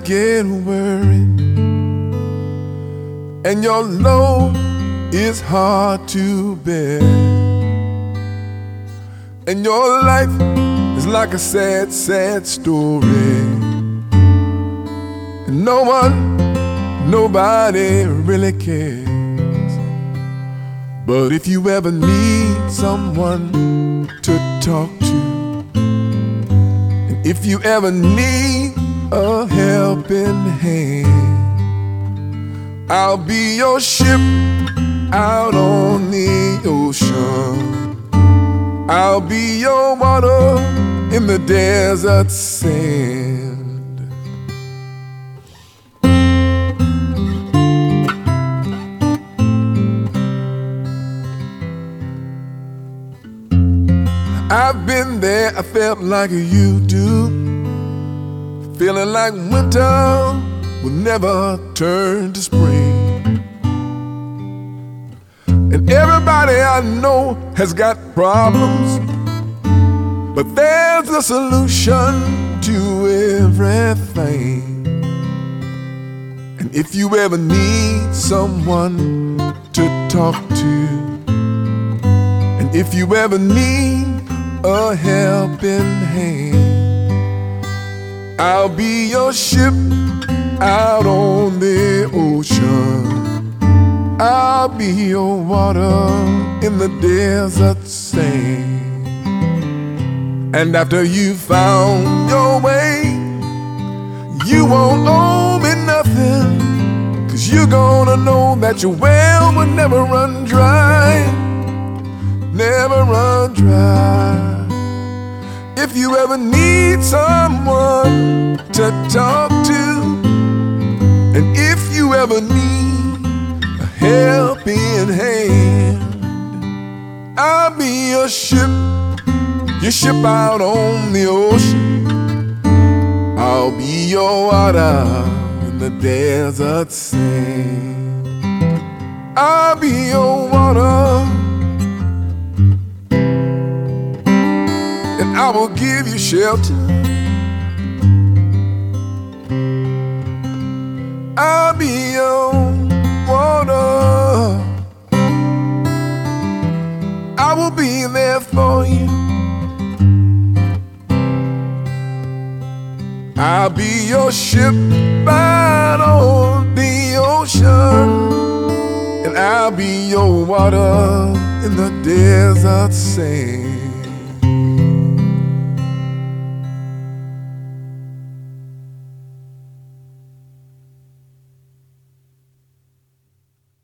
get worried and your load is hard to bear, and your life is like a sad, sad story, and nobody really cares. But if you ever need someone to talk to, and if you ever need a helping hand, I'll be your ship out on the ocean. I'll be your water in the desert sand. I've been there, I felt like you do, feeling like winter will never turn to spring. And everybody I know has got problems, but there's a solution to everything. And if you ever need someone to talk to, and if you ever need a helping hand, I'll be your ship out on the ocean. I'll be your water in the desert sand. And after you found your way, you won't owe me nothing, 'cause you're gonna know that your well will never run dry, never run dry. If you ever need someone to talk to, and if you ever need a helping hand, I'll be your ship out on the ocean. I'll be your water in the desert sand. I'll be your water, and I will give you shelter. I'll be your water. I will be there for you. I'll be your ship out on the ocean, and I'll be your water in the desert sand.